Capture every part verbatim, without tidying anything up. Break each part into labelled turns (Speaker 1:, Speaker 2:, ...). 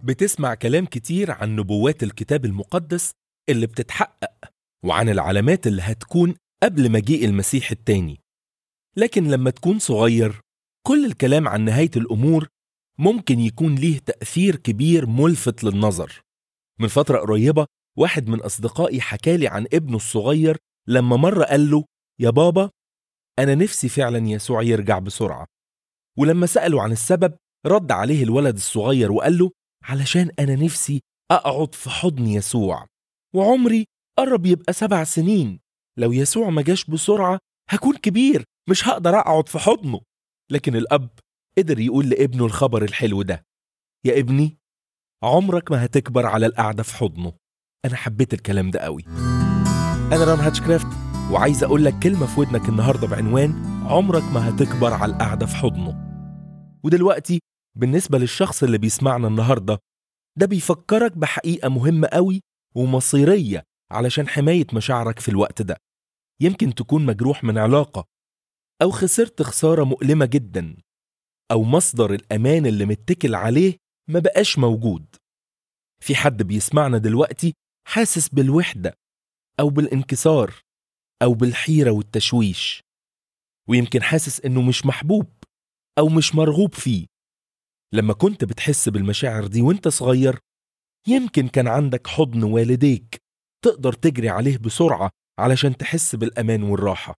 Speaker 1: بتسمع كلام كتير عن نبوات الكتاب المقدس اللي بتتحقق وعن العلامات اللي هتكون قبل مجيء المسيح التاني. لكن لما تكون صغير كل الكلام عن نهاية الأمور ممكن يكون ليه تأثير كبير ملفت للنظر. من فترة قريبة واحد من أصدقائي حكالي عن ابنه الصغير لما مرة قال له: يا بابا، أنا نفسي فعلا يسوع يرجع بسرعة. ولما سأله عن السبب رد عليه الولد الصغير وقال له: علشان أنا نفسي أقعد في حضن يسوع، وعمري قرب يبقى سبع سنين. لو يسوع ما جاش بسرعة هكون كبير، مش هقدر أقعد في حضنه. لكن الأب قدر يقول لابنه الخبر الحلو ده: يا ابني، عمرك ما هتكبر على القعدة في حضنه. أنا حبيت الكلام ده قوي. أنا ران هاتشكرافت، وعايز أقول لك كلمة في ودنك النهاردة بعنوان عمرك ما هتكبر على القعدة في حضنه. ودلوقتي بالنسبة للشخص اللي بيسمعنا النهاردة، ده بيفكرك بحقيقة مهمة قوي ومصيرية علشان حماية مشاعرك في الوقت ده. يمكن تكون مجروح من علاقة، أو خسرت خسارة مؤلمة جدا، أو مصدر الأمان اللي متكل عليه ما بقاش موجود. في حد بيسمعنا دلوقتي حاسس بالوحدة أو بالانكسار أو بالحيرة والتشويش، ويمكن حاسس إنه مش محبوب أو مش مرغوب فيه. لما كنت بتحس بالمشاعر دي وانت صغير، يمكن كان عندك حضن والديك تقدر تجري عليه بسرعة علشان تحس بالأمان والراحة.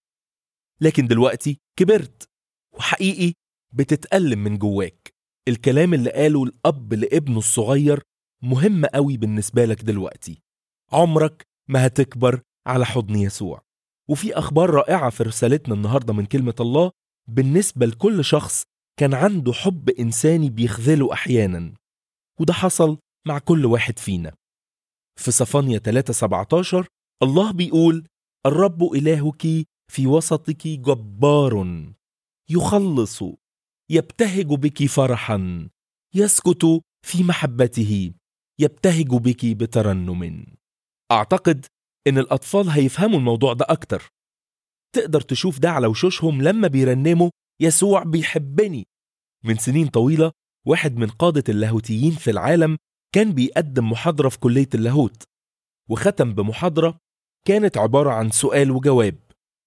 Speaker 1: لكن دلوقتي كبرت وحقيقي بتتألم من جواك. الكلام اللي قاله الأب لابنه الصغير مهم قوي بالنسبة لك دلوقتي: عمرك ما هتكبر على حضن يسوع. وفي أخبار رائعة في رسالتنا النهاردة من كلمة الله بالنسبة لكل شخص كان عنده حب إنساني بيخذله أحيانا، وده حصل مع كل واحد فينا. في صفانيا ثلاثة سبعتاشر الله بيقول: الرب إلهك في وسطك جبار، يخلص، يبتهج بك فرحا، يسكت في محبته، يبتهج بك بترنم. أعتقد إن الأطفال هيفهموا الموضوع ده أكتر. تقدر تشوف ده على وشوشهم لما بيرنموا: يسوع بيحبني. من سنين طويلة واحد من قادة اللاهوتيين في العالم كان بيقدم محاضرة في كلية اللاهوت، وختم بمحاضرة كانت عبارة عن سؤال وجواب.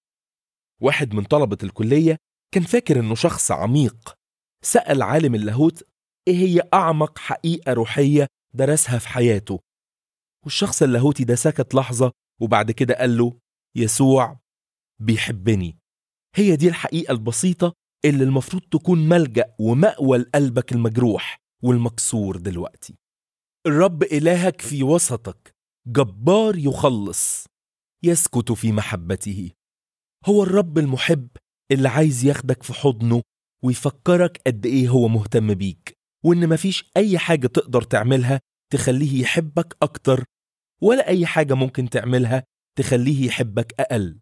Speaker 1: واحد من طلبة الكلية كان فاكر إنه شخص عميق، سأل عالم اللاهوت إيه هي أعمق حقيقة روحية درسها في حياته. والشخص اللاهوتي ده سكت لحظة وبعد كده قال له: يسوع بيحبني. هي دي الحقيقة البسيطة اللي المفروض تكون ملجأ ومأوى لقلبك المجروح والمكسور دلوقتي. الرب إلهك في وسطك جبار، يخلص، يسكت في محبته. هو الرب المحب اللي عايز ياخدك في حضنه ويفكرك قد إيه هو مهتم بيك، وإن مفيش أي حاجة تقدر تعملها تخليه يحبك أكتر، ولا أي حاجة ممكن تعملها تخليه يحبك أقل.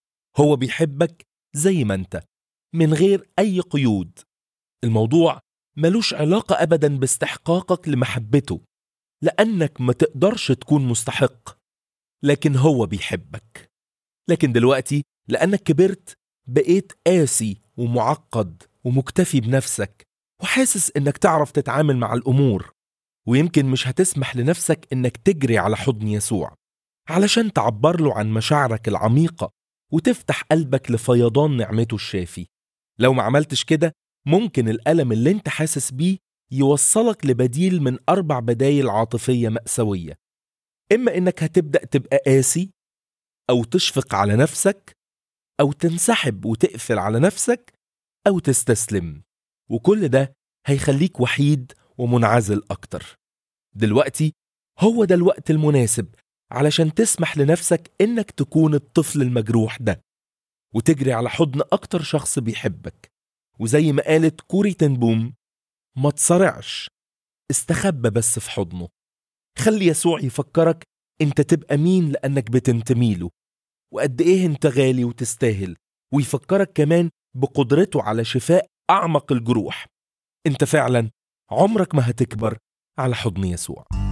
Speaker 1: هو بيحبك زي ما أنت، من غير أي قيود. الموضوع ملوش علاقة أبدا باستحقاقك لمحبته، لأنك ما تقدرش تكون مستحق، لكن هو بيحبك. لكن دلوقتي لأنك كبرت بقيت قاسي ومعقد ومكتفي بنفسك، وحاسس إنك تعرف تتعامل مع الأمور، ويمكن مش هتسمح لنفسك إنك تجري على حضن يسوع علشان تعبر له عن مشاعرك العميقة وتفتح قلبك لفيضان نعمته الشافي. لو ما عملتش كده ممكن الألم اللي انت حاسس بيه يوصلك لبديل من أربع بدايل عاطفية مأساوية: إما إنك هتبدأ تبقى قاسي، أو تشفق على نفسك، أو تنسحب وتقفل على نفسك، أو تستسلم. وكل ده هيخليك وحيد ومنعزل أكتر. دلوقتي هو ده الوقت المناسب علشان تسمح لنفسك إنك تكون الطفل المجروح ده، وتجري على حضن أكتر شخص بيحبك. وزي ما قالت كوري تنبوم: ما تصرعش، استخبى بس في حضنه. خلي يسوع يفكرك انت تبقى مين لأنك بتنتميله، وقد ايه انت غالي وتستاهل، ويفكرك كمان بقدرته على شفاء أعمق الجروح. انت فعلا عمرك ما هتكبر على حضن يسوع.